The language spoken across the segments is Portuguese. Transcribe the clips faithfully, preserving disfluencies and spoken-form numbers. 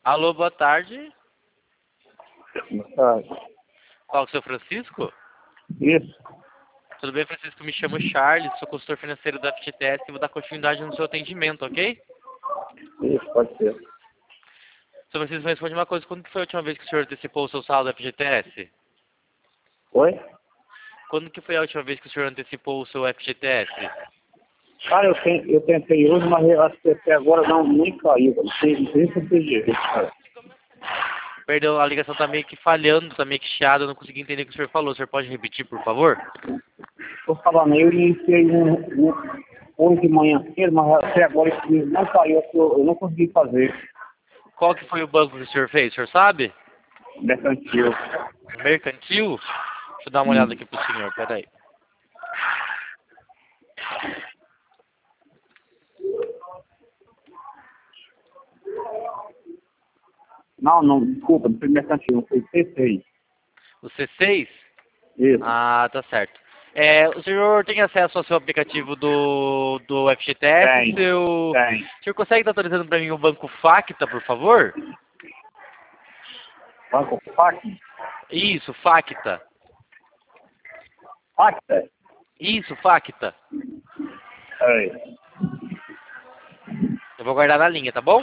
Alô, boa tarde. Boa tarde. Qual é o seu Francisco? Isso. Tudo bem, Francisco? Me chamo Charles, sou consultor financeiro da F G T S e vou dar continuidade no seu atendimento, ok? Isso, pode ser. Seu Francisco, me responde uma coisa. Quando que foi a última vez que o senhor antecipou o seu saldo da F G T S? Oi? Quando que foi a última vez que o senhor antecipou o seu F G T S? Cara, eu, ten- eu tentei hoje, mas eu acho que até agora não, nem caiu. Não sei, não sei se eu fiz direito, cara. Perdão, a ligação tá meio que falhando, tá meio que chiada, eu não consegui entender o que o senhor falou. O senhor pode repetir, por favor? Tô falando, eu iniciei um, um, hoje de manhã cedo, mas até agora esse dinheiro não caiu, eu, eu não consegui fazer. Qual que foi o banco que o senhor fez? O senhor sabe? Mercantil. Mercantil? Deixa eu dar uma olhada Hum. aqui pro senhor, peraí. Não, não, desculpa, não foi mercantil, foi C seis. O C seis? Isso. Ah, tá certo. É, o senhor tem acesso ao seu aplicativo do, do F G T S? Tem, Seu... tem. O senhor consegue estar atualizando para mim o banco Facta, por favor? Banco Fac? Isso, Facta. Facta? Isso, Facta. É. Eu vou guardar na linha, tá bom?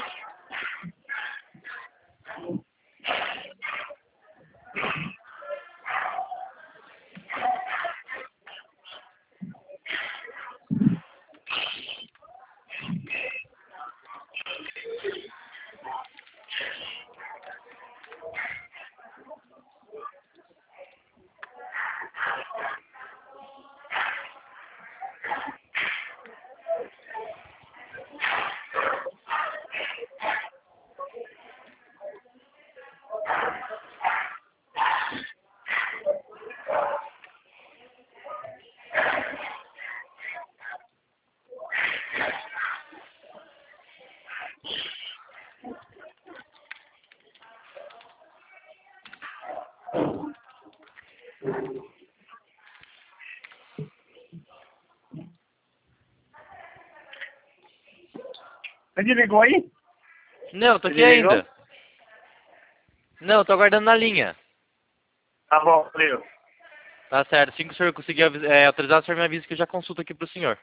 Você desligou aí? Não, tô Você aqui desligou? ainda. Não, tô aguardando na linha. Tá bom, valeu. Tá certo. Assim que o senhor conseguir avis- é, autorizar, o senhor me avisa que eu já consulto aqui pro senhor.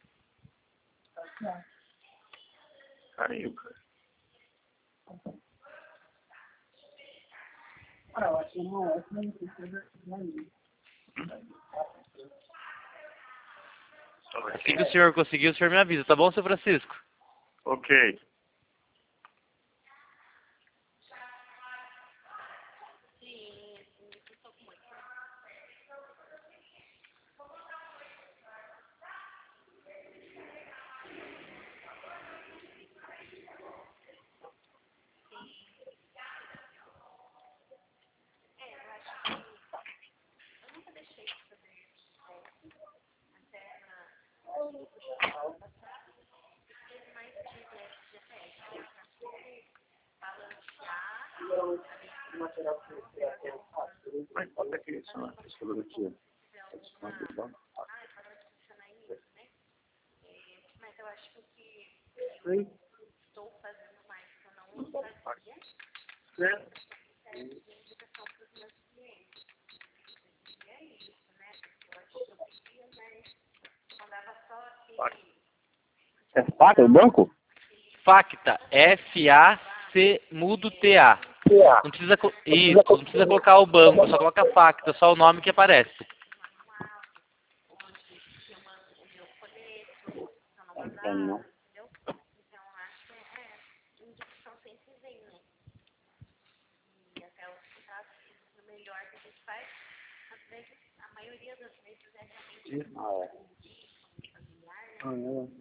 Caiu, cara. Assim que o senhor conseguir, o senhor me avisa, tá bom, seu Francisco? Ok. Mas qual é que é isso, né? Essa fotografia? Sim. Certo. É faca, o banco? Facta, F A C mudo T A. É. Não precisa, co- isso, não precisa colocar o banco, só coloca Facta, só o nome que aparece. Não, não. Ah, é. Ah, é.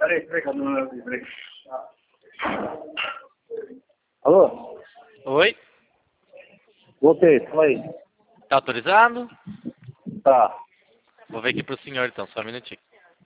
Peraí, peraí, peraí. Alô? Oi? Voltei, fala aí. Tá autorizado? Tá. Vou ver aqui pro senhor então, só um minutinho.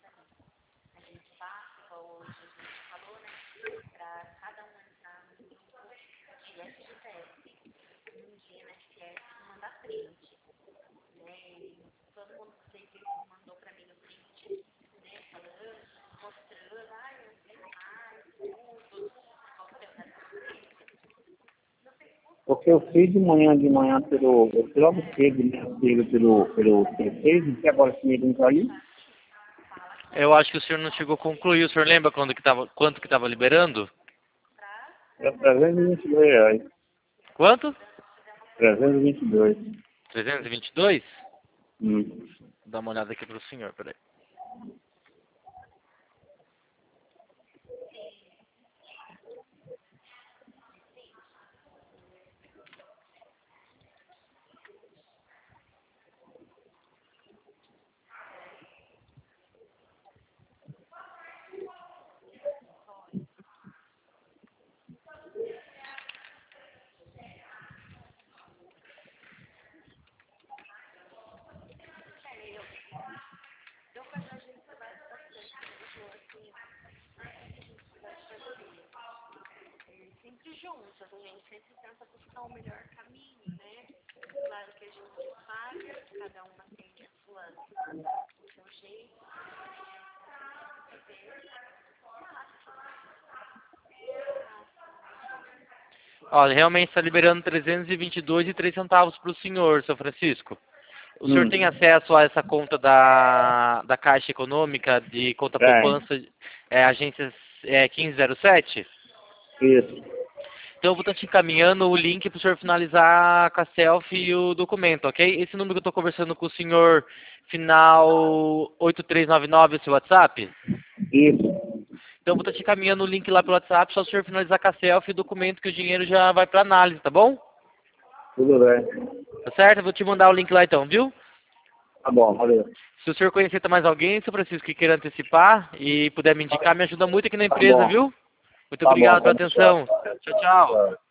Porque eu fiz de manhã, de manhã pelo. Eu fui logo cedo, né? Pelo, pelo, pelo T seis, e agora esse meio não tá ali. Eu acho que o senhor não chegou a concluir. O senhor lembra quando que tava, quanto que tava liberando? É trezentos e vinte e dois reais. Quanto? trezentos e vinte e dois. trezentos e vinte e dois? Hum. Vou dar uma olhada aqui pro senhor, peraí. Olha, realmente está liberando trezentos e vinte e dois e três centavos para o senhor, seu Francisco. O senhor Hum. tem acesso a essa conta da, da Caixa Econômica de conta É. poupança, é, agência é, quinze zero sete? Isso. Então eu vou estar te encaminhando o link para o senhor finalizar com a selfie e o documento, ok? Esse número que eu estou conversando com o senhor, final oito três nove nove, esse WhatsApp? Isso. Então eu vou estar te encaminhando o link lá pelo WhatsApp, só o senhor finalizar com a selfie e o documento que o dinheiro já vai para análise, tá bom? Tudo bem. Tá certo? Eu vou te mandar o link lá então, viu? Tá bom, valeu. Se o senhor conhecer mais alguém, seu Francisco, que queira antecipar e puder me indicar, me ajuda muito aqui na Tá empresa, bom. viu? Muito Tá bom, obrigado pela pode deixar. atenção. Tchau, tchau. Tchau.